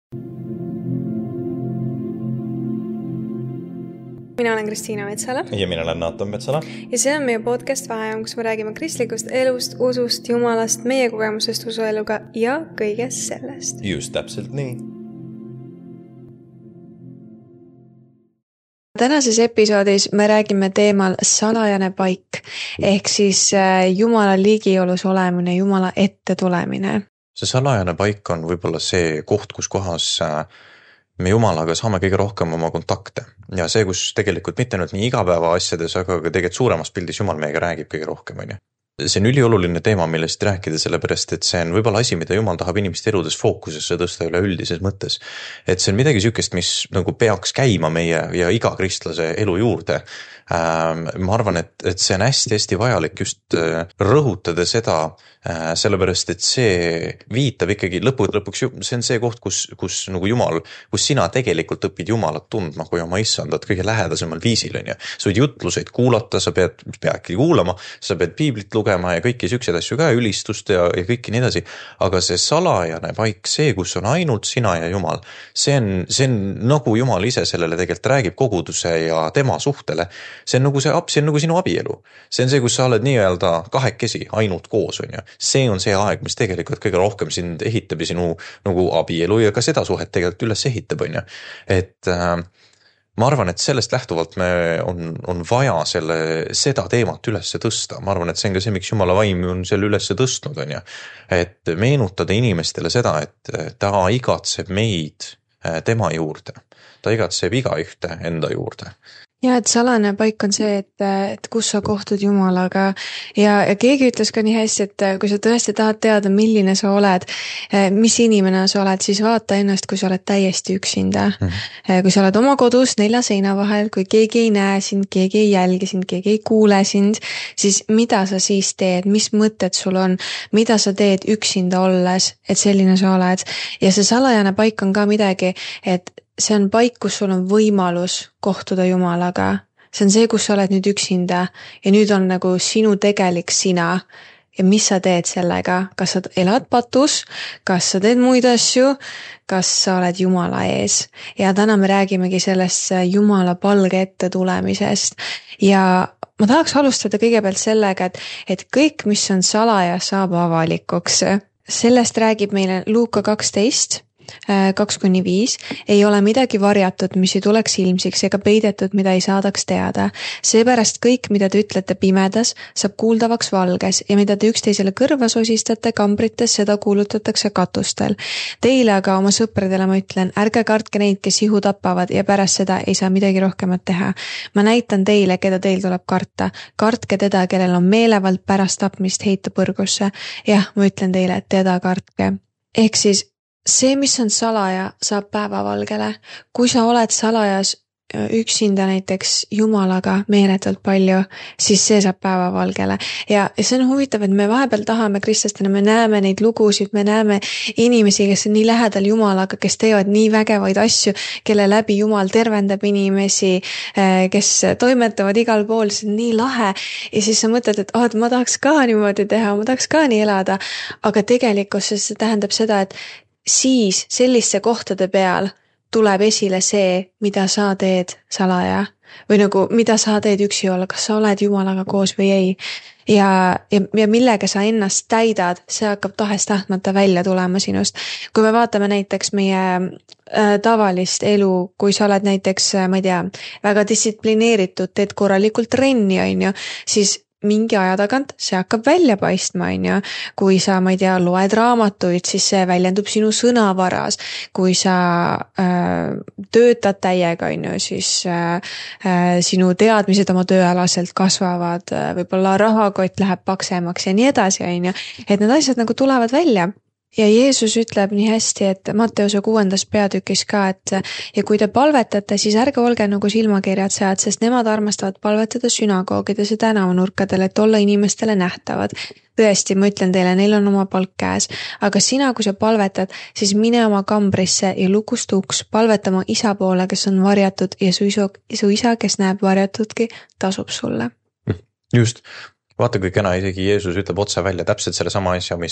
Mina olen Kristiina Metsala. Ja mina olen Naatan Metsala. Ja see on meie podcast Vaheajam, kus me räägime kristlikust elust, usust, jumalast, meie kogemusest usueluga ja kõigest sellest. Just täpselt nii. Tänases episoodis me räägime teemal salajane paik, ehk siis Jumala ligiolus olemine, Jumala ette tulemine. See salajane paik on võib-olla see koht, kus kohas me Jumalaga saame kõige rohkem oma kontakte ja see, kus tegelikult mitte nüüd nii igapäeva asjades, aga tegelikult suuremas pildis Jumal meiega räägib kõige rohkem, on ju. See on ülioluline teema, millest rääkida, sellepärast, et see on võib-olla asi, mida Jumal tahab inimeste eludes fookusesse tõsta üle üldises mõttes. Et see on midagi sükest, mis nagu peaks käima meie ja iga kristlase elu juurde. Ma arvan, et see on hästi vajalik just rõhutada seda, sellepärast, et see viitab ikkagi lõpuks, see on see koht, kus nagu Jumal, kus sina tegelikult õpid Jumalat tundma kui oma issandat kõige lähedasemal viisil, on ju. Sa võid jutluseid kuulata, sa peadki kuulama, sa pead piiblit lugema ja kõiki sükseid asju ka, ülistust ja kõiki nii edasi, aga see salajane paik, see, kus on ainult sina ja Jumal, see on nagu Jumal ise sellele tegelikult räägib koguduse ja tema suhtele. See on nagu sinu abielu. See on see, kus sa oled nii-öelda kahekesi ainult koos, on ju. See on see aeg, mis tegelikult kõige rohkem sind ehitab ja sinu nagu abielu ja ka seda suhet tegelikult üles ehitab, on ju. Et ma arvan, et sellest lähtuvalt on vaja seda teemat üles tõsta. Ma arvan, et see on ka see, miks Jumala vaim on selle üles tõstnud, on ju. Et meenutada inimestele seda, et ta igatseb meid tema juurde. Ta igatseb igaühte enda juurde. Ja, et salane paik on see, et kus sa kohtud Jumalaga ja keegi ütles ka nii hästi, et kui sa tõesti tahad teada, milline sa oled, mis inimene sa oled, siis vaata ennast, kui sa oled täiesti üksinda. Kui sa oled oma kodus 4 seina vahel, kui keegi ei näe sind, keegi ei jälgi sind, keegi ei kuule sind, siis mida sa siis teed, mis mõtted sul on, mida sa teed üksinda olles, et selline sa oled. Ja see salajane paik on ka midagi, et see on paik, kus sul on võimalus kohtuda Jumalaga. See on see, kus sa oled nüüd üksinda ja nüüd on nagu sinu tegelik sina. Ja mis sa teed sellega? Kas sa elad patus? Kas sa teed muid asju? Kas sa oled Jumala ees? Ja täna me räägimegi sellest Jumala palge ette tulemisest. Ja ma tahaks alustada kõigepealt sellega, et kõik, mis on salaja, saab avalikuks. Sellest räägib meile Luuka 12. 2-5, ei ole midagi varjatud, mis ei tuleks ilmsiks ega peidetud, mida ei saadaks teada. Seepärast kõik, mida te ütlete pimedas, saab kuuldavaks valges ja mida te üksteisele kõrva sosistate kambrites, seda kuulutatakse katustel. Teile aga oma sõpradele ma ütlen, ärge kartke neid, kes ihu tapavad ja pärast seda ei saa midagi rohkemat teha. Ma näitan teile, keda teil tuleb karta. Kartke teda, kellel on meelevald pärast tapmist heita põrgusse. Jah, ma ütlen teile, et teda kartke. Ehk siis see, mis on salaja, saab päevavalgele. Kui sa oled salajas üksinda näiteks Jumalaga meeletult palju, siis see saab päevavalgele. Ja see on huvitav, et me vahepeal tahame kristlastena, me näeme neid lugusid, me näeme inimesi, kes on nii lähedal Jumalaga, kes teevad nii vägevaid asju, kelle läbi Jumal tervendab inimesi, kes toimetavad igal pool, see on nii lahe. Ja siis sa mõtled, et ma tahaks ka niimoodi teha, ma tahaks ka nii elada, aga tegelikkuses see tähendab seda, et siis selliste kohtade peal tuleb esile see, mida sa teed salaja või nagu mida sa teed üksi olla, kas sa oled Jumalaga koos või ei. Ja millega sa ennast täidad, see hakkab tahes-tahtmata välja tulema sinust. Kui me vaatame näiteks meie tavalist elu, kui sa oled näiteks, ma ei tea, väga distsiplineeritud, teed korralikult trenni, on ju, siis mingi aja tagant see hakkab välja paistma, on ju. Kui sa, ma ei tea, loed raamatuid, siis see väljendub sinu sõnavaras. Kui sa töötad täiega, on ju, siis sinu teadmised oma tööalaselt kasvavad, võib-olla rahakott läheb paksemaks ja nii edasi, on ju. Et need asjad nagu tulevad välja. Ja Jeesus ütleb nii hästi, et Matteuse 6. peatükis ka, et ja kui te palvetate, siis ärge olge nagu silmakirjatsejad, sest nemad armastavad palvetada sünagoogides ja tänavanurkadel, et olla inimestele nähtavad. Tõesti, ma ütlen teile, neil on oma palk käes. Aga sina, kui sa palvetad, siis mine oma kambrisse ja lukustu uks, palveta oma isa poole, kes on varjatud ja su isa, kes näeb varjatudki, tasub sulle. Just. vaata, kui kena isegi Jeesus ütleb otse välja täpselt selle sama asja, mis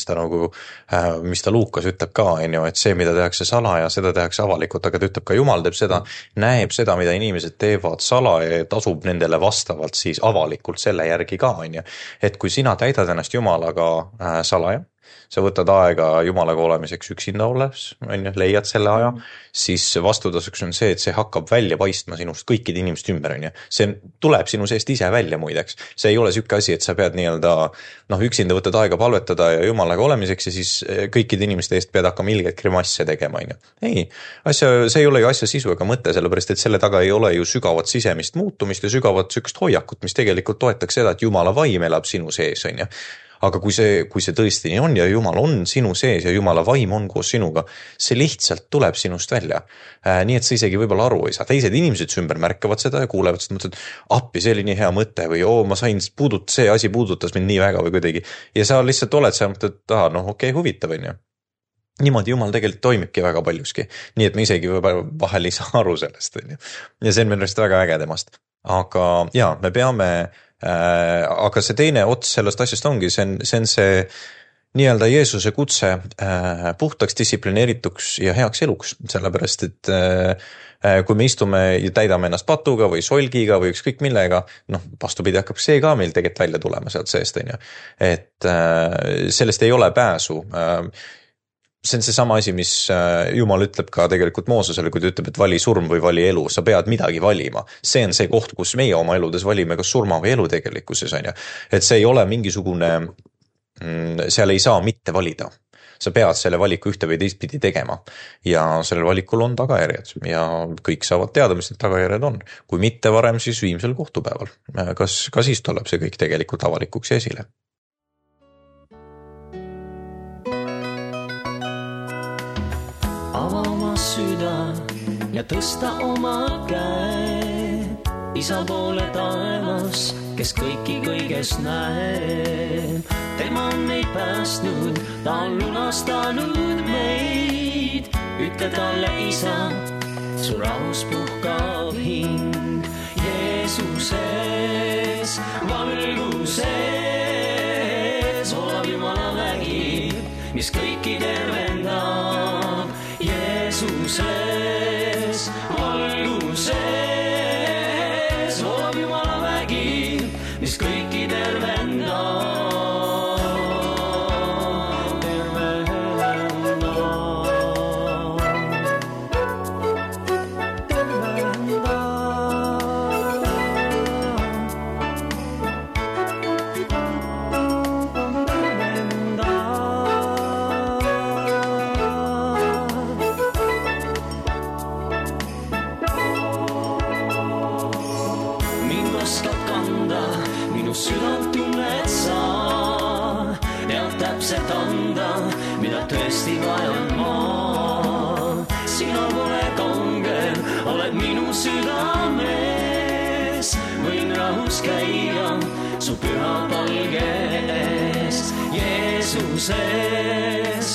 ta Luukas ütleb ka, et see, mida tehakse salaja, seda tehakse avalikult, aga ta ütleb ka Jumal teeb seda, näeb seda, mida inimesed teevad salaja ja tasub nendele vastavalt siis avalikult selle järgi ka, et kui sina täidad ennast Jumalaga salaja, sa võtad aega Jumalaga olemiseks üksinda olles, leiad selle aja, siis vastutasuks on see, et see hakkab välja paistma sinust kõikide inimeste ümber, see tuleb sinu seest ise välja muideks, see ei ole siuke asi, et sa pead üksinda võtad aega palvetada ja Jumalaga olemiseks ja siis kõikide inimeste eest pead hakkama ilgelt grimasse tegema, ei, see ei ole ju asja sisu ega mõte, sellepärast et selle taga ei ole ju sügavat sisemist muutumist ja sügavat sükest hoiakut, mis tegelikult toetaks seda, et Jumala vaim elab sinu sees, aga kui see tõesti nii on ja Jumal on sinu sees ja Jumala vaim on koos sinuga, see lihtsalt tuleb sinust välja. Nii et sa isegi võib-olla aru ei saa. Teised inimesed ümber märkavad seda ja kuulevad seda, mõtlevad, appi, see oli nii hea mõte või ma sain see asi puudutas mind nii väga või kuidagi. Ja sa lihtsalt oled seal, mõtled, okei, huvitav, Niimoodi Jumal tegelikult toimibki väga paljuski. Nii et me isegi vahel ei saa aru sellest. Ja see on minu arust väga äge temast. Aga jaa, me peame aga see teine ots sellest asjast ongi, see on see nii-öelda Jeesuse kutse puhtaks, distsiplineerituks ja heaks eluks, sellepärast et kui me istume ja täidame ennast patuga või solgiga või ükskõik millega, vastupidi hakkab see ka meil tegelikult välja tulema sealt seest, et sellest ei ole pääsu. See on see sama asi, mis Jumal ütleb ka tegelikult Moosesele, kui ta ütleb, et vali surm või vali elu, sa pead midagi valima. See on see koht, kus meie oma eludes valime kas surma või elu tegelikkuses, et see ei ole mingisugune, seal ei saa mitte valida. Sa pead selle valiku ühte või teistpidi tegema ja sellel valikul on tagajärjed ja kõik saavad teada, mis need tagajärjed on. Kui mitte varem, siis viimsel kohtupäeval. Ka siis tuleb see kõik tegelikult avalikuks esile. Ava oma süda ja tõsta oma käe Isa poole taevas, kes kõiki kõiges näeb. Tema on meid päästnud, ta on lunastanud meid. Ütle talle, Isa, su rahus puhkav hing. Jeesuses, valguses, olab Jumala vägi, mis kõiki tervendab. Jeesuses, valguses, olab Jumala vägi, mis kõiki tervendab. Tõesti vajan ma, sina pole kaugel, oled minu südames. Võin rahus käia su püha palges. Jeesuses,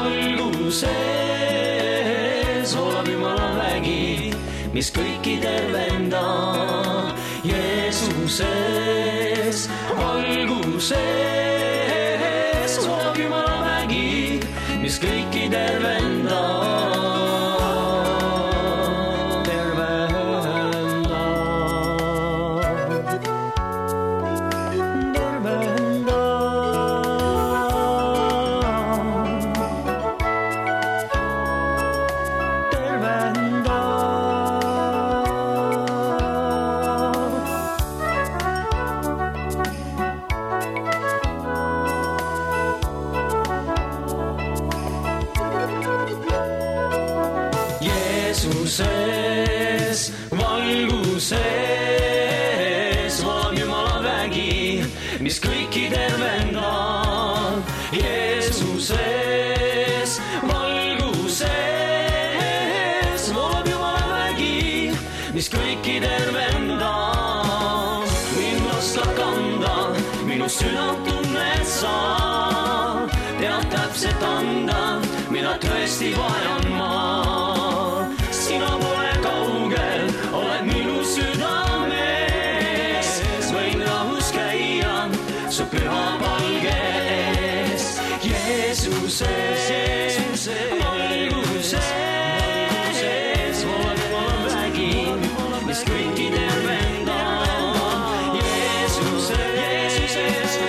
valguses, olab Jumala vägi, mis kõiki tervendab. Jeesuses, valguses, olab Jumala vägi, mis kõiki tervendab. Jeesuses, valguses, olab Jumala vägi, mis kõiki tervendab. Jeesuses, valguses, olab Jumala vägi, mis kõiki tervendab. Mind lasta kanda, minu südant tunned sa, tead täpselt anda, mida tõesti vajan ma. Sina pole kaugel, oled minu südames. Võin rahus käia su valguses voolab Jumala vägi, mis kõiki tervendab. Jeesuses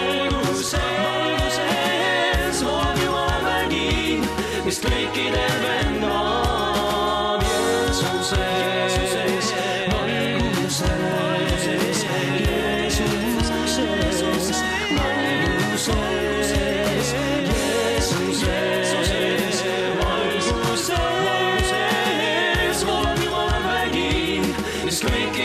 valguses voolab Jumala vägi, mis kõiki tervendab. Jeesuses valguses, Jeesuses valguses, Jeesuses valguses voolab Jumala vägi, mis kõiki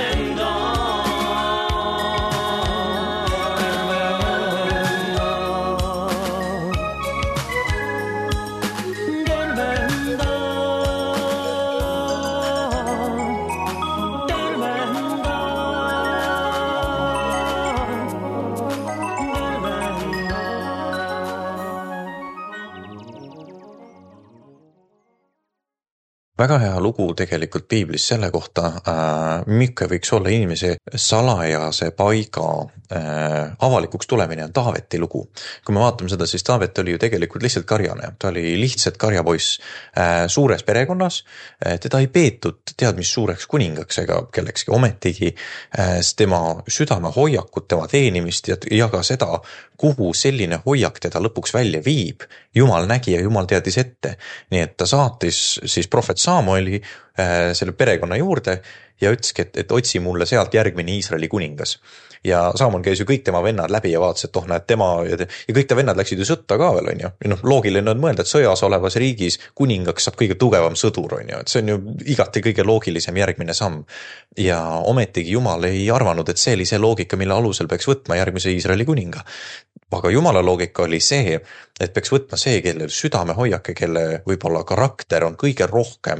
väga hea lugu tegelikult piiblis selle kohta, milline võiks olla inimese salajase paiga avalikuks tulemine on Taaveti lugu. Kui me vaatame seda, siis Taavet oli ju tegelikult lihtsalt karjane. Ta oli lihtsalt karjapoiss suures perekonnas. Teda ei peetud tead mis suureks kuningaks ega kellekski ometigi. Tema südame hoiakut, tema teenimist ja ka seda, kuhu selline hoiak teda lõpuks välja viib. Jumal nägi ja Jumal teadis ette. Nii et ta saatis siis prohvet Samueli selle perekonna juurde ja ütleski, et otsi mulle sealt järgmine Iisraeli kuningas. Ja Samuel käis ju kõik tema vennad läbi ja vaatas, et näed tema ja kõik ta vennad läksid ju sõtta ka veel, on ju. Ja loogiline on mõelda, et sõjas olevas riigis kuningaks saab kõige tugevam sõdur, on ju. Et see on ju igati kõige loogilisem järgmine samm. Ja ometigi Jumal ei arvanud, et see oli see loogika, mille alusel peaks võtma järgmise Iisraeli kuninga. Aga Jumala loogika oli see, et peaks võtma see, kelle südamehoiak ja kelle võib-olla karakter on kõige rohkem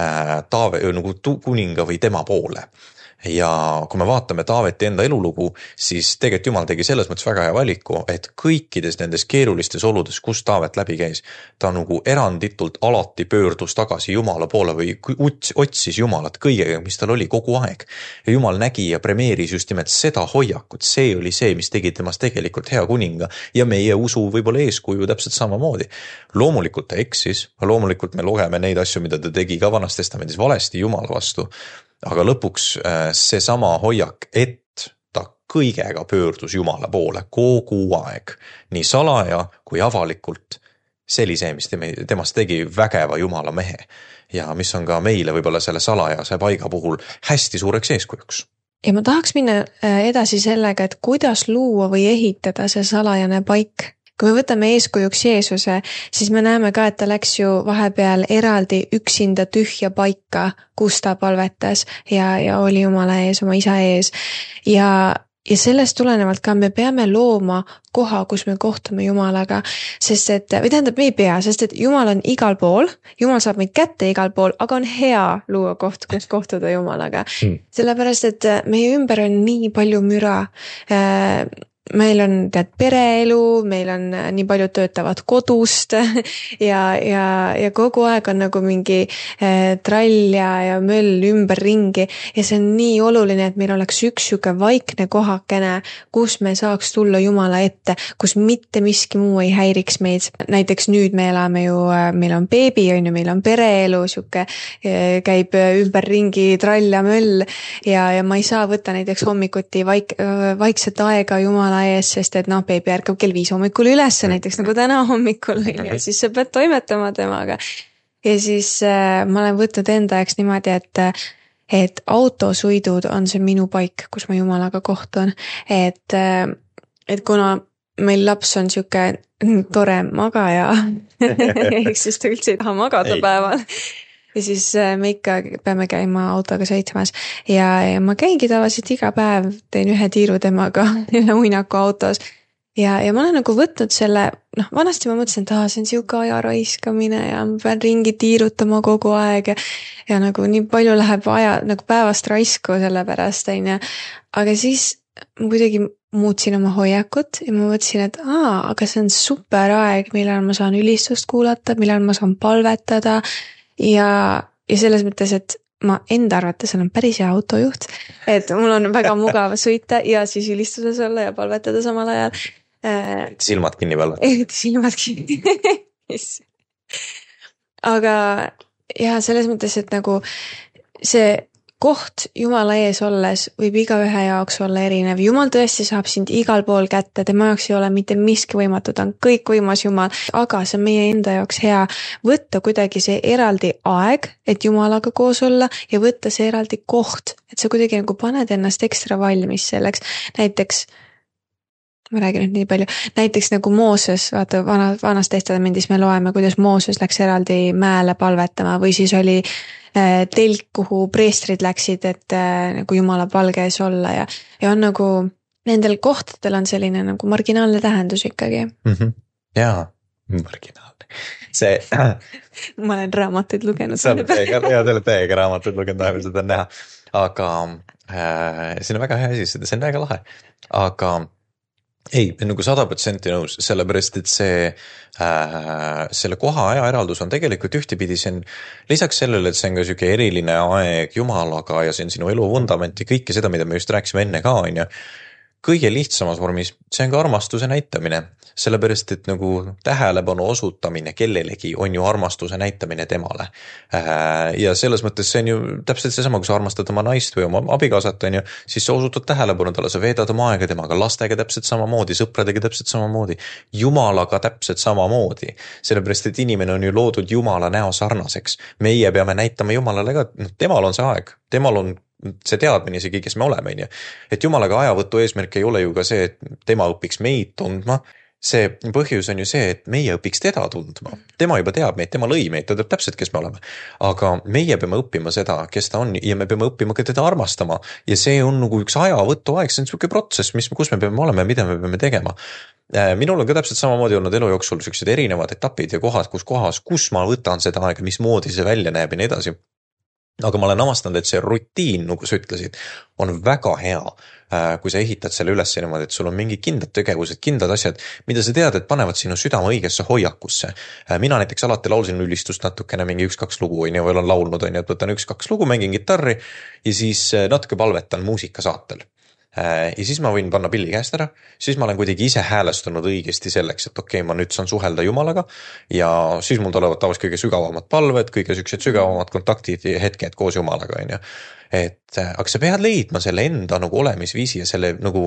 nagu kuninga või tema poole. Ja kui me vaatame Taaveti enda elulugu, siis tegelikult Jumal tegi selles mõttes väga hea valiku, et kõikides nendes keerulistes oludes, kus Taavet läbi käis, ta nagu eranditult alati pöördus tagasi Jumala poole või otsis Jumalat kõigega, mis tal oli kogu aeg. Ja Jumal nägi ja premeeris just nimelt seda hoiakut, see oli see, mis tegi temast tegelikult hea kuninga ja meie usu võib-olla eeskuju täpselt samamoodi. Loomulikult ta eksis, loomulikult me lugeme neid asju, mida ta tegi ka Vanas Testamendis valesti Jumala vastu. Aga lõpuks see sama hoiak, et ta kõigega pöördus Jumala poole kogu aeg, nii salaja kui avalikult, see oli see, mis temast tegi vägeva Jumala mehe ja mis on ka meile võib-olla selle salajase paiga puhul hästi suureks eeskujuks. Ja ma tahaks minna edasi sellega, et kuidas luua või ehitada see salajane paik. Kui me võtame eeskujuks Jeesuse, siis me näeme ka, et ta läks ju vahepeal eraldi üksinda tühja paika, kus ta palvetas ja oli Jumala ees, oma isa ees. Ja sellest tulenevalt ka me peame looma koha, kus me kohtume Jumalaga, sest et, või tähendab, me ei pea, sest et Jumal on igal pool, Jumal saab meid kätte igal pool, aga on hea luua koht, kus kohtuda Jumalaga. Sellepärast, et meie ümber on nii palju müra, meil on pereelu, meil on nii palju töötavad kodust ja kogu aeg on nagu mingi trall ja möll ümber ringi ja see on nii oluline, et meil oleks üks siuke vaikne kohakene, kus me saaks tulla Jumala ette, kus mitte miski muu ei häiriks meid. Näiteks nüüd me elame ju, meil on beebi, meil on pereelu, siuke käib ümber ringi trall ja möll ja ma ei saa võtta näiteks hommikuti vaikset aega Jumala ees, sest et beebi ärkab kell 5 hommikul üles, näiteks nagu täna hommikul, ja siis sa pead toimetama temaga. Ja siis ma olen võtnud enda jaoks niimoodi, et autosõidud on see minu paik, kus ma Jumalaga kohtun. Et kuna meil laps on siuke tore magaja, ehk siis ta üldse ei taha magada päeval. Ja siis me ikka peame käima autoga sõitmas ja ma käingi tavaliselt iga päev, teen ühe tiiru temaga ühe uinaku autos ja ma olen nagu võtnud selle, vanasti ma mõtlesin, et see on siuke aja raiskamine ja ma pean ringi tiirutama kogu aeg ja nagu nii palju läheb aja nagu päevast raisku selle pärast, aga siis ma kuidagi muutsin oma hoiakut ja ma mõtlesin, et aga see on super aeg, millal ma saan ülistust kuulata, millal ma saan palvetada ja selles mõttes, et ma enda arvates olen päris hea autojuht, et mul on väga mugav sõita ja siis ülistuses olla ja palvetada samal ajal. Silmad kinni palvetada. Silmad kinni. aga ja selles mõttes, et nagu see koht Jumala ees olles võib igaühe jaoks olla erinev. Jumal tõesti saab sind igal pool kätte, tema jaoks ei ole mitte miski võimatu, ta on kõikvõimas Jumal, aga see on meie enda jaoks hea võtta kuidagi see eraldi aeg, et Jumalaga koos olla ja võtta see eraldi koht, et sa kuidagi nagu paned ennast ekstra valmis selleks. Näiteks, ma räägin nüüd nii palju, näiteks nagu Mooses, vaata vanas testamendis me loeme, kuidas Mooses läks eraldi mäele palvetama või siis oli telk, kuhu preestrid läksid, et nagu Jumala palge ees olla ja on nagu nendel kohtadel on selline nagu marginaalne tähendus ikkagi. Jaa, marginaalne. See ma olen raamatuid lugenud. Te olete täiega raamatuid lugenud, vähemalt seda on näha. Aga see on väga hea asi, see on väga lahe. Aga ei, nagu 100% nõus, sellepärast, et selle koha aja eraldus on tegelikult ühtepidi, see on lisaks sellele, et see on ka selline eriline aeg Jumalaga ja see on sinu elu vundament ja kõike seda, mida me just rääkisime enne ka, on ju. Kõige lihtsamas vormis, see on ka armastuse näitamine, sellepärast, et nagu tähelepanu osutamine kellelegi on ju armastuse näitamine temale. Ja selles mõttes see on ju täpselt seesama, kui sa armastad oma naist või oma abikaasat, on ju, siis sa osutad tähelepanu talle, sa veedad oma aega temaga, lastega täpselt samamoodi, sõpradega täpselt samamoodi, Jumalaga täpselt samamoodi, sellepärast, et inimene on ju loodud Jumala näo sarnaseks. Meie peame näitama Jumalale ka, temal on see aeg, temal on see teadmine isegi, kes me oleme, et Jumalaga ajavõtu eesmärk ei ole ju ka see, et tema õpiks meid tundma, see põhjus on ju see, et meie õpiks teda tundma, tema juba teab meid, tema lõi meid, ta teab täpselt, kes me oleme, aga meie peame õppima seda, kes ta on ja me peame õppima ka teda armastama ja see on nagu üks ajavõtu aeg, see on selline protsess, kus me peame olema ja mida me peame tegema. Minul on ka täpselt samamoodi olnud elu jooksul sellised erinevad etapid ja kohad, kus ma võtan seda aega, mismoodi see välja näeb ja nii edasi. Aga ma olen avastanud, et see rutiin, nagu sa ütlesid, on väga hea, kui sa ehitad selle üles niimoodi, et sul on mingi kindlad tegevused, kindlad asjad, mida sa tead, et panevad sinu südama õigesse hoiakusse. Mina näiteks alati laulsin ülistust natukene mingi 1-2 lugu, või olen laulnud, et võtan 1-2 lugu, mängin gitarri ja siis natuke palvetan muusikasaatel. Ja siis ma võin panna pilli käest ära, siis ma olen kuidagi ise häälestunud õigesti selleks, et okei, ma nüüd saan suhelda Jumalaga ja siis mul tulevad tavaliselt kõige sügavamad palved, kõige süksed sügavamad kontaktid ja hetked koos Jumalaga, on ju. Aga sa pead leidma selle enda nagu olemisviisi ja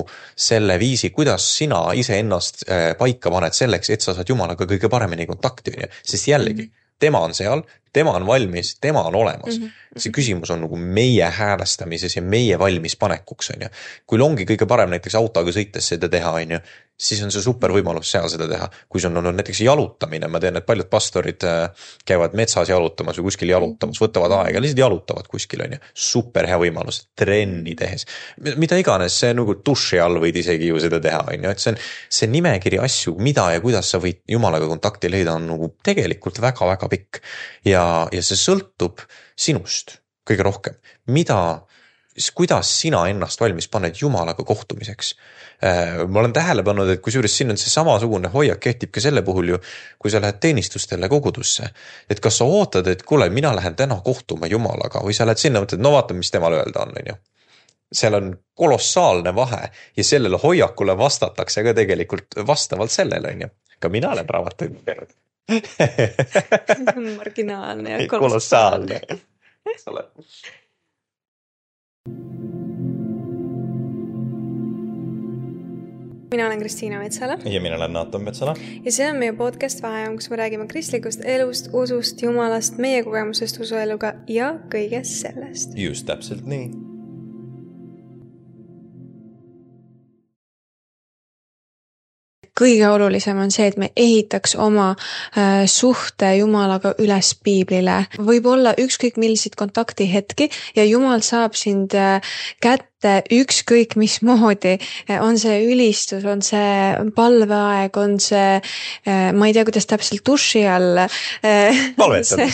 selle viisi, kuidas sina ise ennast paika paned selleks, et sa saad Jumalaga kõige paremini kontakti, sest jällegi, tema on seal, tema on valmis, tema on olemas. See küsimus on nagu meie häälestamises ja meie valmis panekuks, on ju. Kui ongi kõige parem näiteks autoga sõites seda teha, on ju, siis on see super võimalus seal seda teha. Kui see on näiteks jalutamine, ma tean, et paljud pastorid käivad metsas jalutamas või kuskil jalutamas, võtavad aega, lihtsalt jalutavad kuskil, on ju. Super hea võimalus, trenni tehes. Mida iganes, see nagu duši all võid isegi ju seda teha, on ju, et see nimekiri asju, mida ja kuidas sa võid Jumalaga kontakti leida, on nagu tegelikult väga-väga pikk. Ja see sõltub sinust kõige rohkem. Kuidas sina ennast valmis paned Jumalaga kohtumiseks? Ma olen tähele pannud, et kusjuures siin on see samasugune hoiak kehtib ka selle puhul ju, kui sa lähed teenistustele kogudusse. Et kas sa ootad, et kuule, mina lähen täna kohtuma Jumalaga või sa lähed sinna, mõtled, no vaata, mis temal öelda on, ju. Seal on kolossaalne vahe ja sellele hoiakule vastatakse ka tegelikult vastavalt sellele, on ju. Ka mina olen raamatuid lugenud. Marginaalne ja kolossaalne. Mina olen Kristiina Metsala. Ja mina olen Naatan Metsala. Ja see on meie podcast Vaheajam, kus me räägime kristlikust elust, usust, Jumalast, meie kogemusest usueluga ja kõigest sellest. Just täpselt nii. Kõige olulisem on see, et me ehitaks oma suhte Jumalaga üles piiblile. Võib olla ükskõik milliseid kontaktihetki ja Jumal saab sind kätte ükskõik mismoodi. On see ülistus, on see palveaeg, on see, ma ei tea, kuidas täpselt duši all. Palvetad.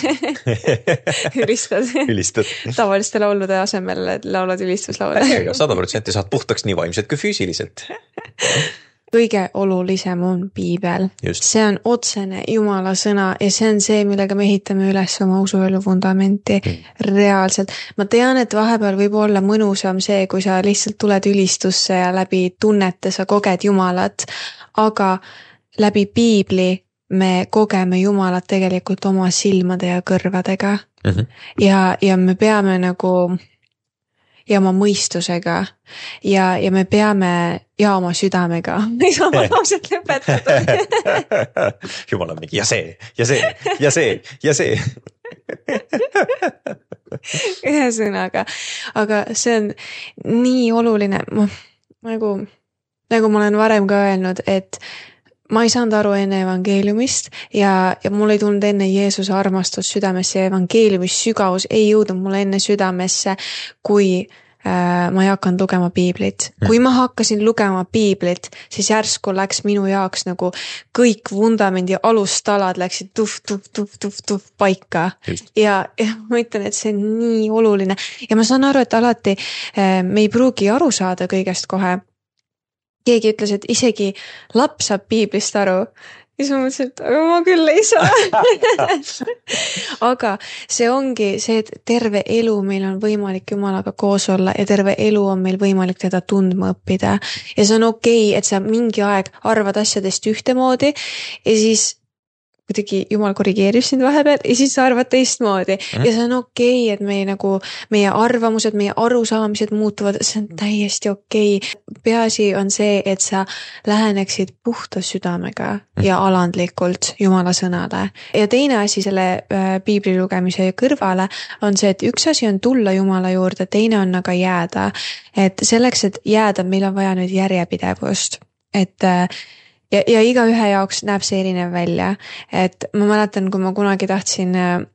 Ülistad. Tavaliste laulude asemel laulad ülistuslaule. 100% saad puhtaks nii vaimselt kui füüsiliselt. Kõige olulisem on piibel. Just. See on otsene Jumala sõna ja see on see, millega me ehitame üles oma usuelu vundamenti reaalselt. Ma tean, et vahepeal võib olla mõnusam see, kui sa lihtsalt tuled ülistusse ja läbi tunnete sa koged Jumalat, aga läbi piibli me kogeme Jumalat tegelikult oma silmade ja kõrvadega ja me peame nagu ja oma mõistusega ja me peame ja oma südamega. Ei saa ma lauset lõpetada. Jumal on mingi ja see, ja see, ja see, ja see. Ühesõnaga, aga see on nii oluline, nagu ma olen varem ka öelnud, et ma ei saanud aru enne evangeeliumist ja mul ei tulnud enne Jeesuse armastus südamesse ja evangeeliumis sügavus ei jõudnud mulle enne südamesse, kui ma ei hakanud lugema piiblit. Kui ma hakkasin lugema piiblit, siis järsku läks minu jaoks nagu kõik vundamendi alustalad läksid tuf paika. Ja ma ütlen, et see on nii oluline. Ja ma saan aru, et alati me ei pruugi aru saada kõigest kohe. Keegi ütles, et isegi laps saab piiblist aru. Ja siis ma mõtlesin, et aga ma küll ei saa. Aga see ongi see, et terve elu meil on võimalik Jumalaga koos olla ja terve elu on meil võimalik teda tundma õppida. Ja see on okei, et sa mingi aeg arvad asjadest ühtemoodi ja siis kuidagi Jumal korrigeerib sind vahepeal ja siis sa arvad teistmoodi. Ja see on okei, et meie arvamused, meie arusaamised muutuvad, see on täiesti okei. Peaasi on see, et sa läheneksid puhta südamega ja alandlikult Jumala sõnale. Ja teine asi selle piibli lugemise kõrvale on see, et üks asi on tulla Jumala juurde, teine on aga jääda. Et selleks, et jääda, meil on vaja nüüd järjepidevust. Ja igaühe jaoks näeb see erinev välja, et ma mäletan, kui ma kunagi tahtsin,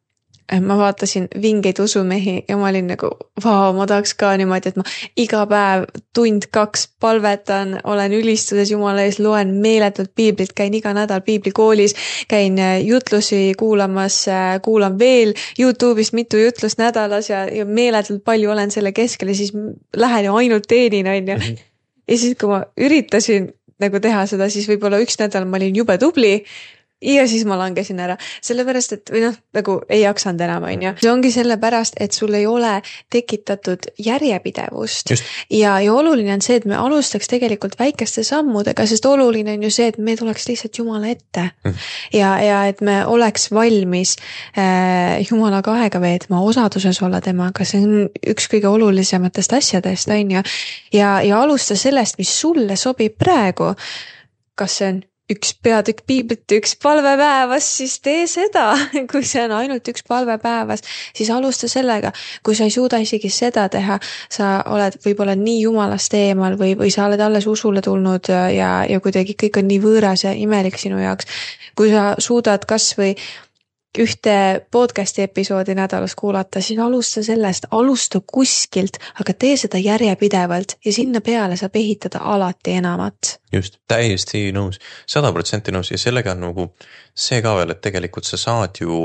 ma vaatasin vingeid usumehi ja ma olin nagu, vau, ma tahaks ka niimoodi, et ma iga päev 1-2 palvetan, olen ülistuses Jumala ees, loen meeletult piiblit, käin iga nädal piiblikoolis, käin jutlusi kuulamas, kuulan veel YouTube'ist mitu jutlust nädalas ja meeletult palju olen selle keskel ja siis lähen ja ainult teenin, on ju. Ja siis, kui ma üritasin nagu teha seda, siis võib-olla üks nädal ma olin jube tubli ja siis ma langesin ära. Sellepärast, et nagu ei jaksanud enam, on ju. See ongi sellepärast, et sul ei ole tekitatud järjepidevust. Ja oluline on see, et me alustaks tegelikult väikeste sammudega, sest oluline on ju see, et me tuleks lihtsalt Jumala ette. Ja et me oleks valmis Jumalaga aega veetma, osaduses olla temaga. See on üks kõige olulisematest asjadest, on ju. Ja alusta sellest, mis sulle sobib praegu. Kas see on üks peatükk piiblit, üks palve päevas, siis tee seda. Kui see on ainult üks palve päevas, siis alusta sellega. Kui sa ei suuda isegi seda teha, sa oled võib-olla nii Jumalast eemal või sa oled alles usule tulnud ja kuidagi kõik on nii võõras ja imelik sinu jaoks. Kui sa suudad kas või ühte podcasti episoodi nädalas kuulata, siis alusta sellest, alusta kuskilt, aga tee seda järjepidevalt ja sinna peale saab ehitada alati enamat. Just, täiesti nõus, 100% nõus ja sellega on nagu see ka veel, et tegelikult sa saad ju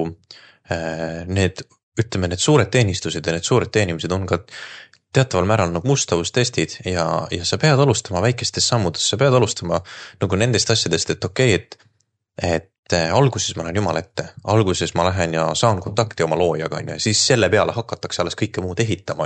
need suured teenistused ja need suured teenimised on ka teataval määral nagu mustavustestid ja sa pead alustama väikestest sammudest, sa pead alustama nagu nendest asjadest, et okei, et alguses ma lähen Jumal ette, alguses ma lähen ja saan kontakti oma loojaga, ja siis selle peale hakatakse alles kõike muud ehitama,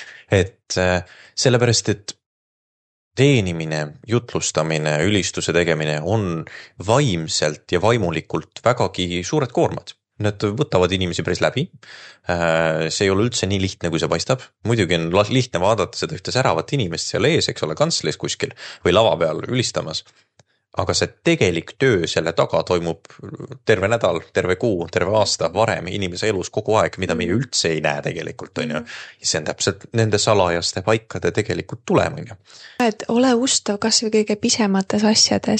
et sellepärast, et teenimine, jutlustamine, ülistuse tegemine on vaimselt ja vaimulikult vägagi suured koormad. Need võtavad inimesi päris läbi, see ei ole üldse nii lihtne, kui see paistab. Muidugi on lihtne vaadata seda ühte säravat inimest seal ees, eks ole, kantsleis kuskil või lava peal ülistamas. Aga see tegelik töö selle taga toimub terve nädal, terve kuu, terve aasta varem inimese elus kogu aeg, mida meie üldse ei näe tegelikult, on ju. Ja see on täpselt nende salajaste paikade tegelikult tulemine. Et ole ustav kas või kõige pisemates asjades,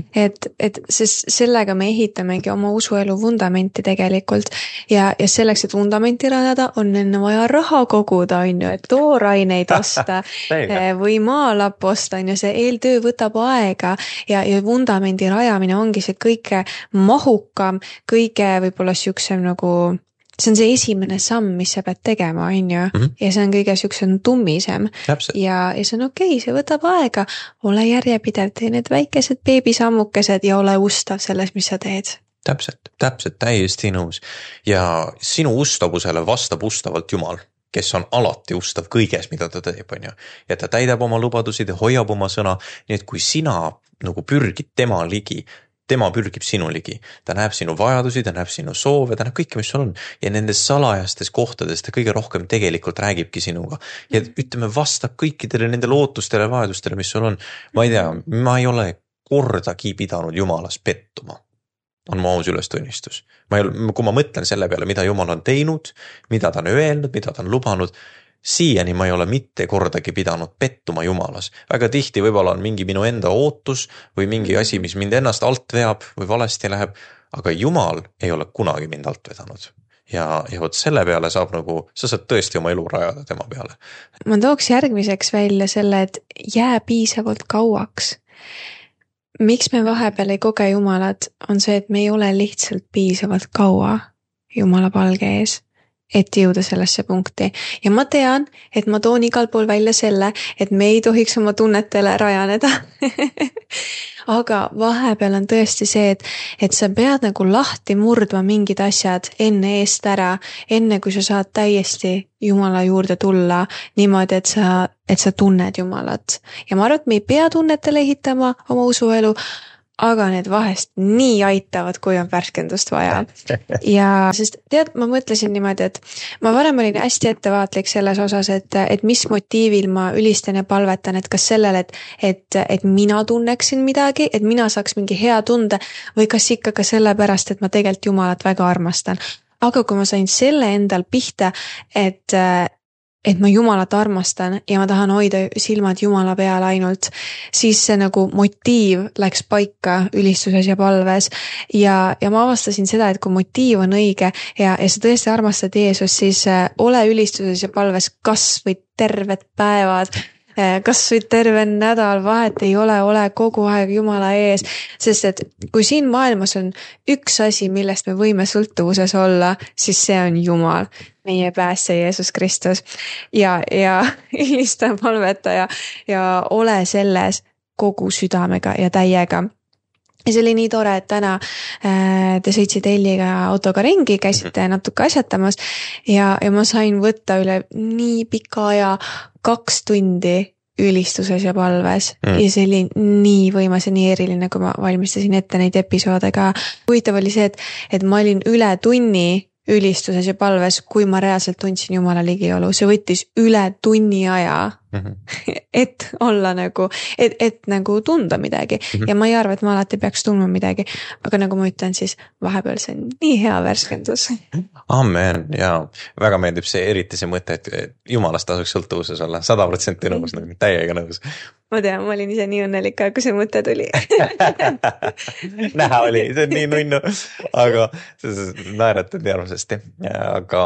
et sellega me ehitamegi oma usuelu vundamenti tegelikult ja selleks, et vundamenti rajada, on enne vaja raha koguda, on ju, et tooraineid osta või maalapp osta, on ju, see eeltöö võtab aega ja vundamendi rajamine ongi see kõige mahukam, kõige võib-olla siuksem nagu, see on see esimene samm, mis sa pead tegema, on ju, ja see on kõige siuksem tummisem. Ja see on okei, see võtab aega, ole järjepidev, tee need väikesed beebisammukesed ja ole ustav selles, mis sa teed. Täpselt, täiesti nõus. Ja sinu ustavusele vastab ustavalt Jumal, kes on alati ustav kõiges, mida ta teeb, on ju. Ja ta täidab oma lubadusi, ta hoiab oma sõna, nii et kui sina nagu pürgid tema ligi, tema pürgib sinu ligi, ta näeb sinu vajadusi, ta näeb sinu soove, ta näeb kõike, mis sul on ja nendes salajastes kohtades ta kõige rohkem tegelikult räägibki sinuga ja ütleme, vastab kõikidele nende lootustele, vajadustele, mis sul on. Ma ei tea, ma ei ole kordagi pidanud Jumalas pettuma, on mu aus ülestunnistus. Kui ma mõtlen selle peale, mida Jumal on teinud, mida ta on öelnud, mida ta on lubanud, siiani ma ei ole mitte kordagi pidanud pettuma Jumalas. Väga tihti võib-olla on mingi minu enda ootus või mingi asi, mis mind ennast alt veab või valesti läheb, aga Jumal ei ole kunagi mind alt vedanud. Ja võt selle peale saab nagu, sa saad tõesti oma elu rajada tema peale. Ma tooks järgmiseks välja selle, et jää piisavalt kauaks. Miks me vahepeal ei koge Jumalat, on see, et me ei ole lihtsalt piisavalt kaua Jumala palge ees, et jõuda sellesse punkti. Ja ma tean, et ma toon igal pool välja selle, et me ei tohiks oma tunnetele rajaneda. Aga vahepeal on tõesti see, et sa pead nagu lahti murdma mingid asjad enne eest ära, enne kui sa saad täiesti Jumala juurde tulla niimoodi, et sa tunned Jumalat. Ja ma arvan, et me ei pea tunnetele ehitama oma usuelu, aga need vahest nii aitavad, kui on värskendust vaja. Ja sest tead, ma mõtlesin niimoodi, et ma varem olin hästi ettevaatlik selles osas, et mis motiivil ma ülistan ja palvetan, et kas sellele, et mina tunneksin midagi, et mina saaks mingi hea tunde või kas ikka ka sellepärast, et ma tegelikult Jumalat väga armastan. Aga kui ma sain selle endal pihta, et ma Jumalat armastan ja ma tahan hoida silmad Jumala peal ainult, siis see nagu motiiv läks paika ülistuses ja palves ja ma avastasin seda, et kui motiiv on õige ja sa tõesti armastad Jeesust, siis ole ülistuses ja palves kas või terved päevad, kas või terve nädal, vahet ei ole kogu aeg Jumala ees, sest et kui siin maailmas on üks asi, millest me võime sõltuvuses olla, siis see on Jumal, meie päästja Jeesus Kristus ja ülista palveta ja ole selles kogu südamega ja täiega. Ja see oli nii tore, et täna te sõitsite Elliga autoga ringi, käisite natuke asjatamas ja ma sain võtta üle nii pika aja 2 tundi ülistuses ja palves ja see oli nii võimas ja nii eriline, kui ma valmistasin ette neid episoode ka. Huvitav oli see, et ma olin üle tunni ülistuses ja palves, kui ma reaalselt tundsin Jumala ligiolu. See võttis üle tunni aja, et olla nagu, et nagu tunda midagi. Ja ma ei arva, et ma alati peaks tundma midagi. Aga nagu ma ütlen, siis vahepeal see on nii hea värskendus. Amen, jaa. Väga meeldib see, eriti see mõte, et Jumalast tasuks sõltuvuses olla 100% nõus, nagu täiega nõus. Ma tean, ma olin ise nii õnnelik, kui see mõte tuli. Näha oli, see on nii nunnu, aga naeratad nii armsasti. Aga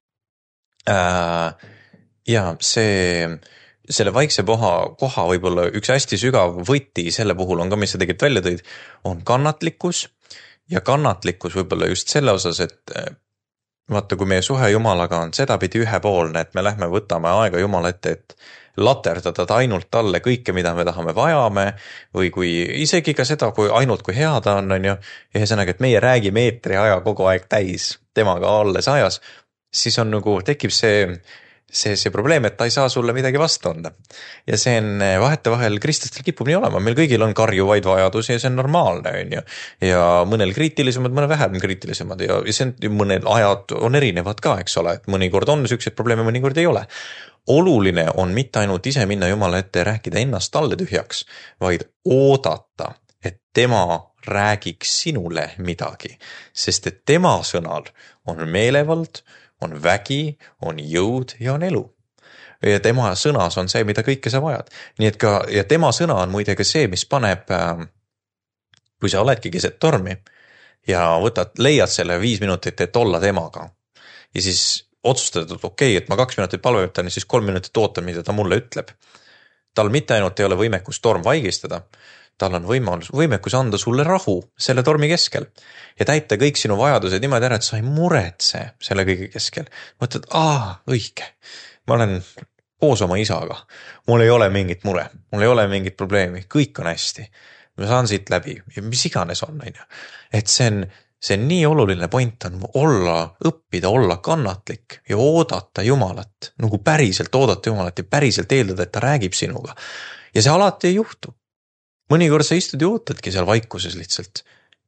selle vaikse koha võib-olla üks hästi sügav võti selle puhul on ka, mis sa tegelikult välja tõid, on kannatlikkus ja kannatlikkus võib-olla just selle osas, et vaata, kui meie suhe Jumalaga on sedapidi ühepoolne, et me lähme võtame aega Jumala ette, et laterdada ta ainult talle kõike, mida me tahame vajame või kui isegi ka seda, kui ainult kui hea ta on ju, ühesõnaga, et meie räägime eetri aja kogu aeg täis temaga alles ajas, siis on nagu, tekib see probleem, et ta ei saa sulle midagi vastu anda. Ja see on vahetevahel, kristlastel kipub nii olema, meil kõigil on karjuvaid vajadusi ja see on normaalne, on ju. Ja mõnel kriitilisemad, mõne vähem kriitilisemad ja see on, mõnel ajad on erinevad ka, eks ole, et mõnikord on sellised probleeme, mõnikord ei ole. Oluline on mitte ainult ise minna Jumala ette ja rääkida ennast talle tühjaks, vaid oodata, et tema räägiks sinule midagi, sest et tema sõnal on meelevald, on vägi, on jõud ja on elu. Ja tema sõnas on see, mida kõike sa vajad. Nii et ka, ja tema sõna on muide ka see, mis paneb, kui sa oledki keset tormi ja leiad selle 5 minutit, et olla temaga. Ja siis otsustad, et okei, et ma 2 minutit palvetan ja siis 3 minutit ootan, mida ta mulle ütleb. Tal mitte ainult ei ole võimekus torm vaigistada, tal on võimekus anda sulle rahu selle tormi keskel ja täita kõik sinu vajadused niimoodi ära, et sa ei muretse selle kõige keskel. Mõtled, õige, ma olen koos oma isaga, mul ei ole mingit mure, mul ei ole mingit probleemi, kõik on hästi, ma saan siit läbi ja mis iganes on, et see on nii oluline point on õppida olla kannatlik ja oodata Jumalat, nagu päriselt oodata Jumalat ja päriselt eeldada, et ta räägib sinuga ja see alati ei juhtu. Mõnikord sa istud ja ootadki seal vaikuses lihtsalt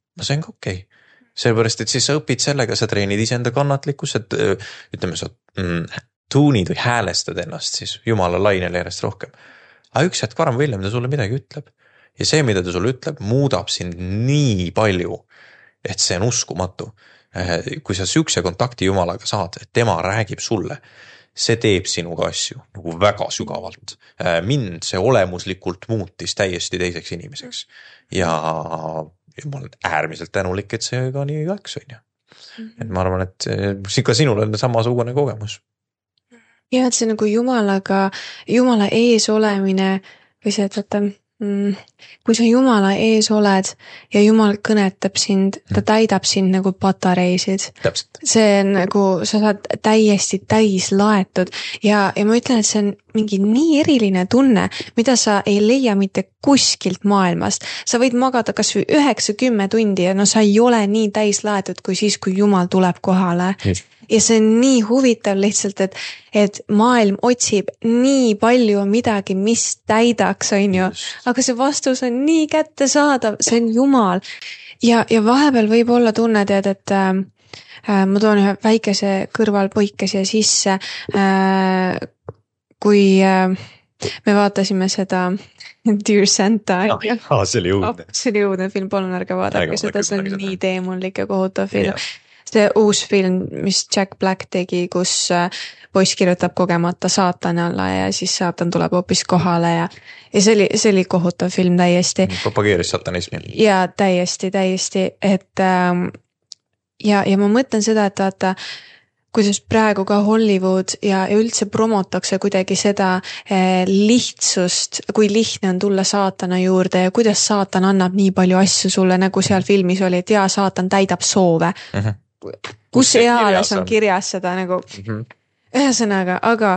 no see on ka okei. Sellepärast, et siis sa õpid sellega, sa treenid iseenda kannatlikkus, et ütleme, sa tuunid või häälestad ennast siis jumala lainele järjest rohkem. Aga üks hetk varem või hiljem ta sulle midagi ütleb. Ja see, mida ta sulle ütleb, muudab sind nii palju, et see on uskumatu. Kui sa sükse kontakti jumalaga saad, et tema räägib sulle, see teeb sinuga asju nagu väga sügavalt. Mind see olemuslikult muutis täiesti teiseks inimeseks. Ja ma olen äärmiselt tänulik, et see ka nii läks, on ju. Et ma arvan, et ka sinul on samasugune kogemus. Ja, et see nagu jumala ees olemine või see, et võtta, kui sa jumala ees oled ja jumal kõnetab sind, ta täidab sind nagu patareisid. Täpselt. See on nagu, sa saad täiesti täis laetud ja ma ütlen, et see on mingi nii eriline tunne, mida sa ei leia mitte kuskilt maailmast. Sa võid magada kas või 9-10 tundi ja no sa ei ole nii täis laetud kui siis, kui jumal tuleb kohale. Ja see on nii huvitav lihtsalt, et maailm otsib nii palju midagi, mis täidaks, on ju. Aga see vastus on nii kättesaadav, see on jumal. Ja vahepeal võib olla tunne, et ma toon ühe väikese kõrvalpoike siia sisse, kui me vaatasime seda Dear Santa. See oli õudne. See oli õudne film, palun ärge vaadake seda, see on nii teemonlik ja kohutav film. See uus film, mis Jack Black tegi, kus poiss kirjutab kogemata saatanale ja siis saatan tuleb hoopis kohale ja see oli kohutav film täiesti. Propageeris satanismi. Ja täiesti, et ja ma mõtlen seda, et vaata, kuidas praegu ka Hollywood ja üldse promotakse kuidagi seda lihtsust, kui lihtne on tulla saatana juurde ja kuidas saatan annab nii palju asju sulle, nagu seal filmis oli, et saatan täidab soove. Kus eales on kirjas seda nagu ühesõnaga, aga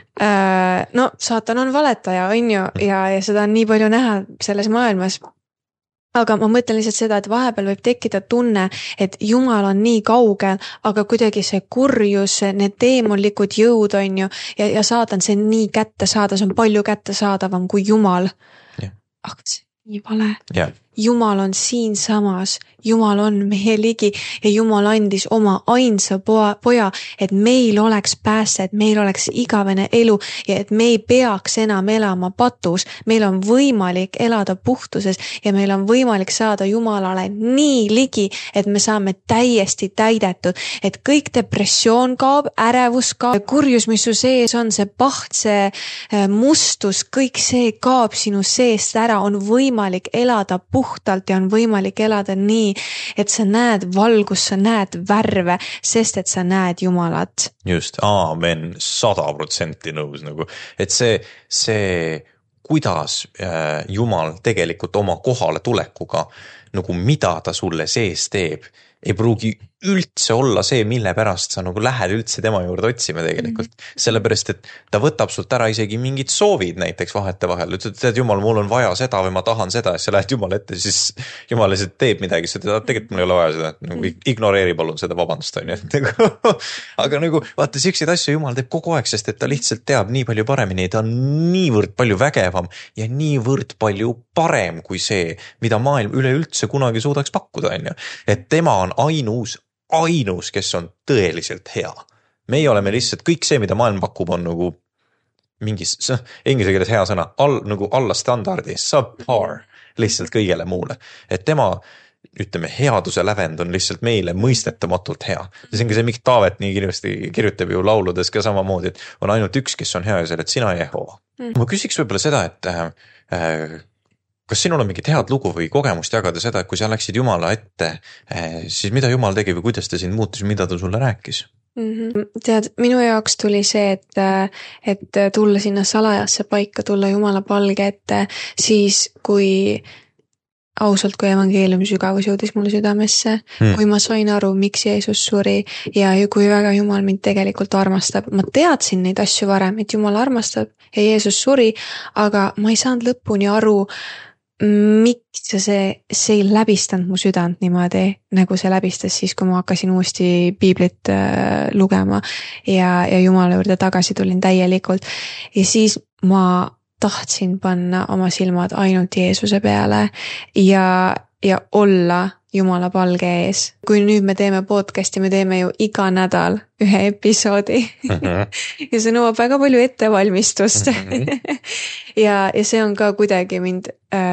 no saatan on valetaja, on ju, ja seda on nii palju näha selles maailmas. Aga ma mõtlen lihtsalt seda, et vahepeal võib tekkida tunne, et jumal on nii kaugel, aga kuidagi see kurjus, need teemonlikud jõud on ju, ja saatan see nii kätte saada, see on palju kätte saadavam kui jumal. Aga see on nii vale. Jumal on siin samas, Jumal on meie ligi ja Jumal andis oma ainsa poja, et meil oleks pääste, et meil oleks igavene elu ja et me ei peaks enam elama patus. Meil on võimalik elada puhtuses ja meil on võimalik saada Jumalale nii ligi, et me saame täiesti täidetud, et kõik depressioon kaob, ärevus kaob, kurjus, mis su sees on, see paht, see mustus, kõik see kaob sinu seest ära, on võimalik elada puhtalt ja on võimalik elada nii, et sa näed valgust, sa näed värve, sest et sa näed Jumalat. Just, aamen, 100% nõus nagu, et see kuidas Jumal tegelikult oma kohale tulekuga, nagu mida ta sulle sees teeb, ei pruugi üldse olla see, mille pärast sa nagu lähed üldse tema juurde otsima tegelikult. Sellepärast, et ta võtab sult ära isegi mingid soovid näiteks vahete vahel. Ütled, et Jumal, mul on vaja seda või ma tahan seda, ja sa lähed Jumal ette, siis Jumal lihtsalt teeb midagi, sa tead, tegelikult mul ei ole vaja seda, nagu ignoreeri palun seda, vabandust on ju. Aga nagu vaata, siukseid asju Jumal teeb kogu aeg, sest et ta lihtsalt teab nii palju paremini, ta on niivõrd palju vägevam ja niivõrd palju parem kui see, mida maailm üleüldse kunagi suudaks pakkuda, on ju. Et tema on ainus, kes on tõeliselt hea. Meie oleme lihtsalt kõik see, mida maailm pakub, on nagu mingis, inglise keeles hea sõna, nagu alla standardi, subpar, lihtsalt kõigele muule. Et tema, ütleme, headuse lävend on lihtsalt meile mõistetamatult hea. See on ka see, miks Taavet nii kiiresti kirjutab ju lauludes ka samamoodi, et on ainult üks, kes on hea ja selle, et sina Jehova. Ma küsiks võib-olla seda, et kas sinul on mingit head lugu või kogemust jagada seda, et kui sa läksid Jumala ette, siis mida Jumal tegi või kuidas ta sind muutis, mida ta sulle rääkis? Tead, minu jaoks tuli see, et tulla sinna salajasse paika, tulla Jumala palge ette, siis kui ausalt, kui evangeeliumi sügavus jõudis mulle südamesse, kui ma sain aru, miks Jeesus suri ja kui väga Jumal mind tegelikult armastab. Ma teadsin neid asju varem, et Jumal armastab ja Jeesus suri, aga ma ei saanud lõpuni aru, miks see ei läbistanud mu südant niimoodi, nagu see läbistas siis, kui ma hakkasin uuesti piiblit lugema ja Jumala juurde tagasi tulin täielikult. Ja siis ma tahtsin panna oma silmad ainult Jeesuse peale ja ja olla Jumala palge ees. Kui nüüd me teeme podcasti, me teeme ju iga nädal ühe episoodi ja see nõuab väga palju ettevalmistust ja see on ka kuidagi mind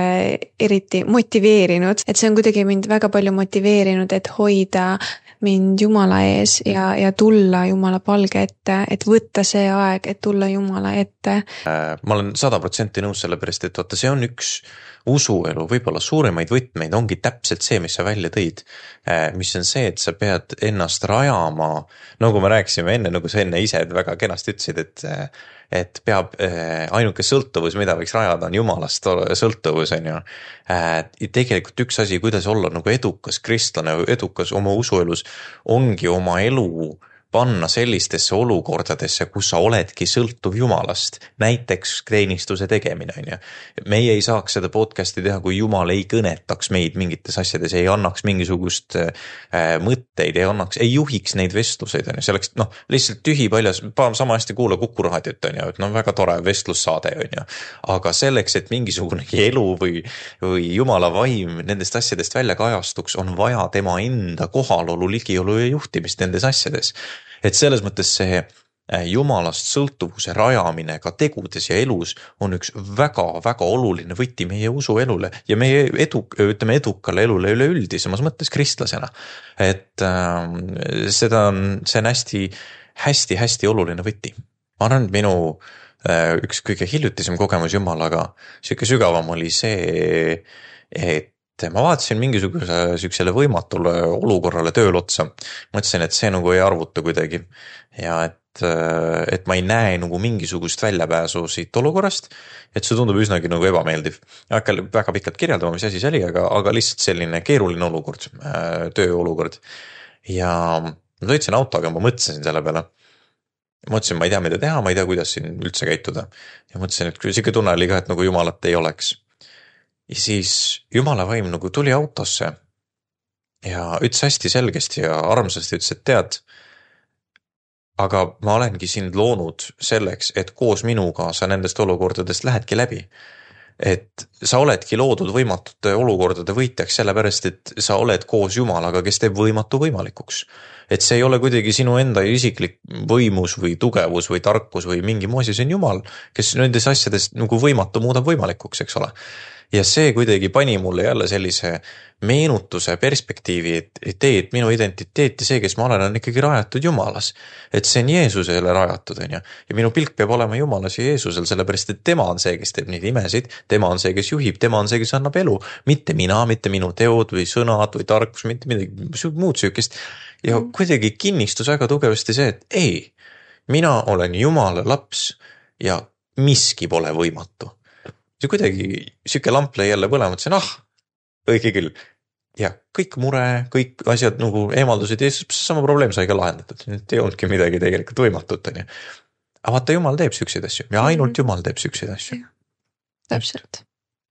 eriti motiveerinud, et see on kuidagi mind väga palju motiveerinud, et hoida mind Jumala ees ja tulla Jumala palge ette, et võtta see aeg, et tulla Jumala ette. Ma olen 100% nõus sellepärast, et vaata, see on üks usuelu võib-olla suuremaid võtmeid ongi täpselt see, mis sa välja tõid, mis on see, et sa pead ennast rajama, nagu me rääkisime enne, nagu sa enne ise väga kenasti ütlesid, et peab ainuke sõltuvus, mida võiks rajada, on Jumalast sõltuvus, on ju. Tegelikult üks asi, kuidas olla nagu edukas kristlane, edukas oma usuelus, ongi oma elu panna sellistesse olukordadesse, kus sa oledki sõltuv Jumalast, näiteks teenistuse tegemine, on ju. Meie ei saaks seda podcasti teha, kui Jumal ei kõnetaks meid mingites asjades, ei annaks mingisugust mõtteid, ei juhiks neid vestluseid, on ju. See oleks lihtsalt tühi paljas, sama hästi kuula Kuku raadiot, on ju, et väga tore vestlussaade, on ju. Aga selleks, et mingisugunegi elu või Jumala vaim nendest asjadest välja kajastuks, on vaja tema enda kohalolu, ligiolu ja juhtimist nendes asjades. Et selles mõttes see Jumalast sõltuvuse rajamine ka tegudes ja elus on üks väga-väga oluline võti meie usuelule ja meie edukale elule üleüldisemas mõttes kristlasena. Et see on hästi oluline võti. Ma arvan, et minu üks kõige hiljutisem kogemus Jumalaga, siuke sügavam oli see, et ma vaatasin mingisugusele võimatule olukorrale tööl otsa. Mõtlesin, et see nagu ei arvuta kuidagi ja et ma ei näe nagu mingisugust väljapääsu siit olukorrast, et see tundub üsnagi nagu ebameeldiv. Hakka väga pikalt kirjeldama, mis asi see oli, aga lihtsalt selline keeruline olukord, tööolukord. Ja ma sõitsin autoga, ma mõtlesin selle peale. Mõtlesin, ma ei tea, mida teha, ma ei tea, kuidas siin üldse käituda. Ja mõtlesin, et siuke tunne oli ka, et nagu Jumalat ei oleks. Ja siis Jumala vaim nagu tuli autosse ja ütles hästi selgesti ja armsasti ütles, et tead, aga ma olengi sind loonud selleks, et koos minuga sa nendest olukordadest lähedki läbi. Et sa oledki loodud võimatute olukordade võitjaks sellepärast, et sa oled koos Jumalaga, kes teeb võimatu võimalikuks. Et see ei ole kuidagi sinu enda isiklik võimus või tugevus või tarkus või mingi moodi, see on Jumal, kes nendes asjadest nagu võimatu muudab võimalikuks, eks ole. Ja see kuidagi pani mulle jälle sellise meenutuse perspektiivi, et minu identiteet ja see, kes ma olen, on ikkagi rajatud Jumalas. Et see on Jeesusele rajatud, on ju. Ja minu pilk peab olema Jumalas ja Jeesusel, sellepärast et tema on see, kes teeb neid imesid, tema on see, kes juhib, tema on see, kes annab elu. Mitte mina, mitte minu teod või sõnad või tarkus, mitte midagi muud süükest. Ja kuidagi kinnistus väga tugevasti see, et ei, mina olen Jumala laps ja miski pole võimatu. See kuidagi siuke lamp lõi jälle põlema, mõtlesin, õige küll. Ja kõik mure, kõik asjad nagu eemaldusid ja sama probleem sai ka lahendatud. Ei olnudki midagi tegelikult võimatut. Aga vaata, Jumal teeb siukseid asju ja ainult Jumal teeb siukseid asju. Täpselt.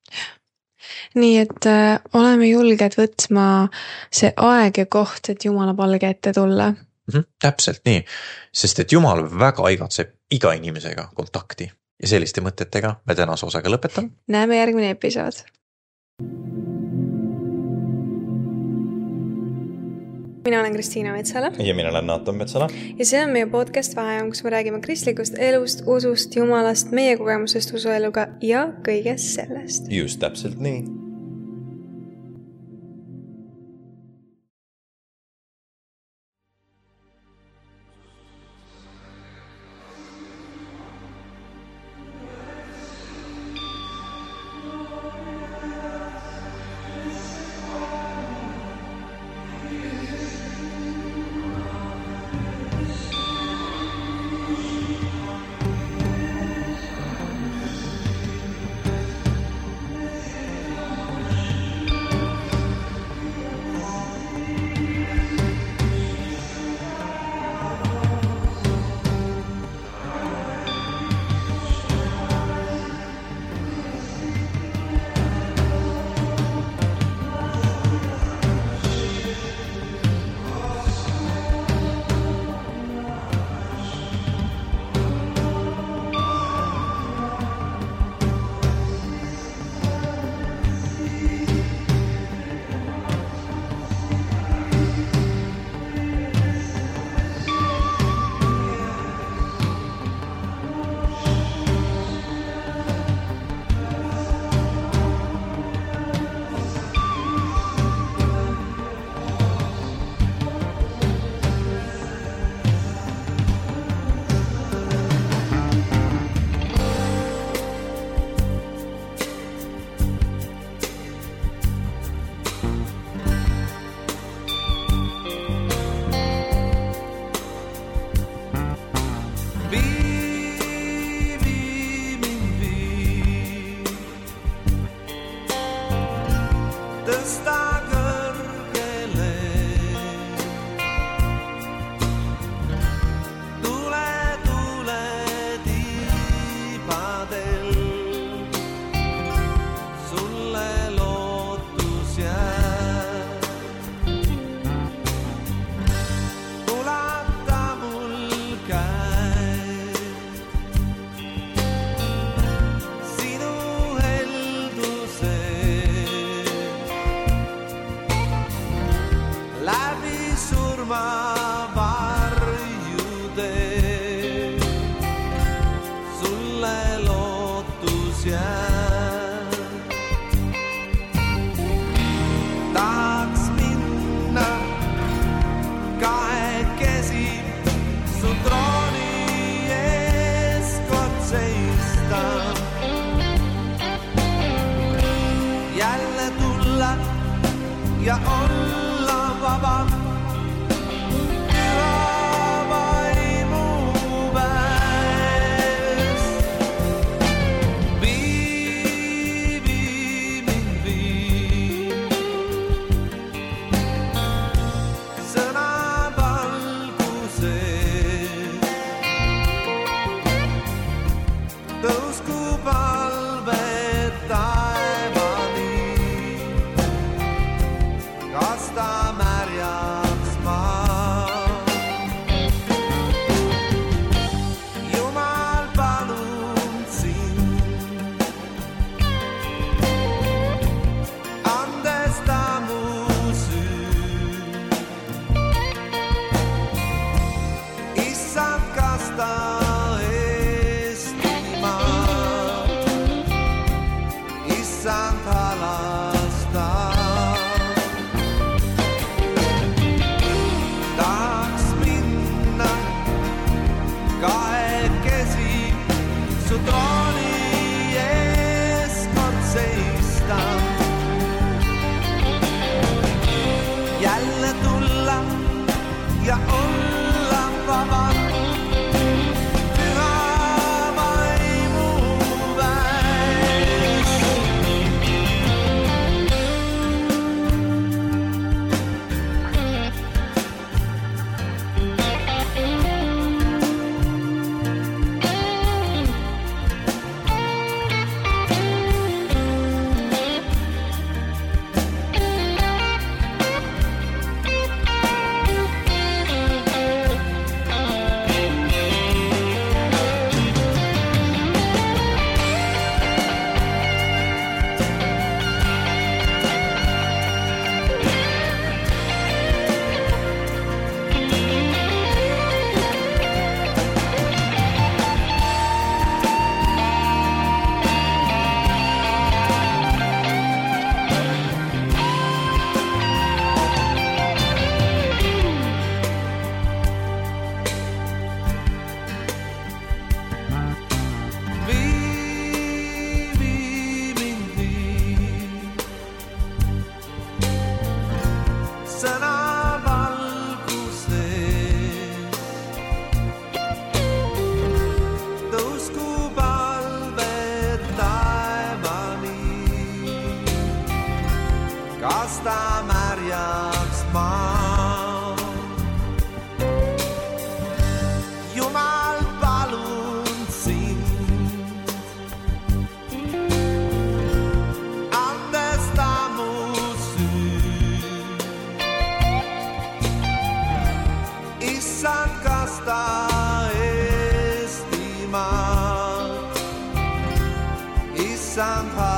Nii et oleme julged võtma see aeg ja koht, et Jumala palge ette tulla. Täpselt nii, sest et Jumal väga igatseb iga inimesega kontakti. Ja selliste mõtetega me tänase osaga lõpetame. Näeme järgmine episood. Mina olen Kristiina Metsala. Ja mina olen Naatan Metsala. Ja see on meie podcast Vaheajam, kus me räägime kristlikust elust, usust, Jumalast, meie kogemusest usueluga ja kõigest sellest. Just täpselt nii. Ja olla vaba püha vaimu väes. Vii mind vii sõna valguses. Tõusku palved taevani. Kas ta märjaks maa? Jumal palun sind, andesta mu süü. Issand, kas ta Eestimaa, issand halasta. Su trooni ees kord seista. Jälle tulla ja olla vaba püha vaimu väes. Sõna valguses tõusku palved taevani. Kas ta märjaks maa? Jumal palun sind, andesta mu süü. Issand, kas ta Eestimaa, issand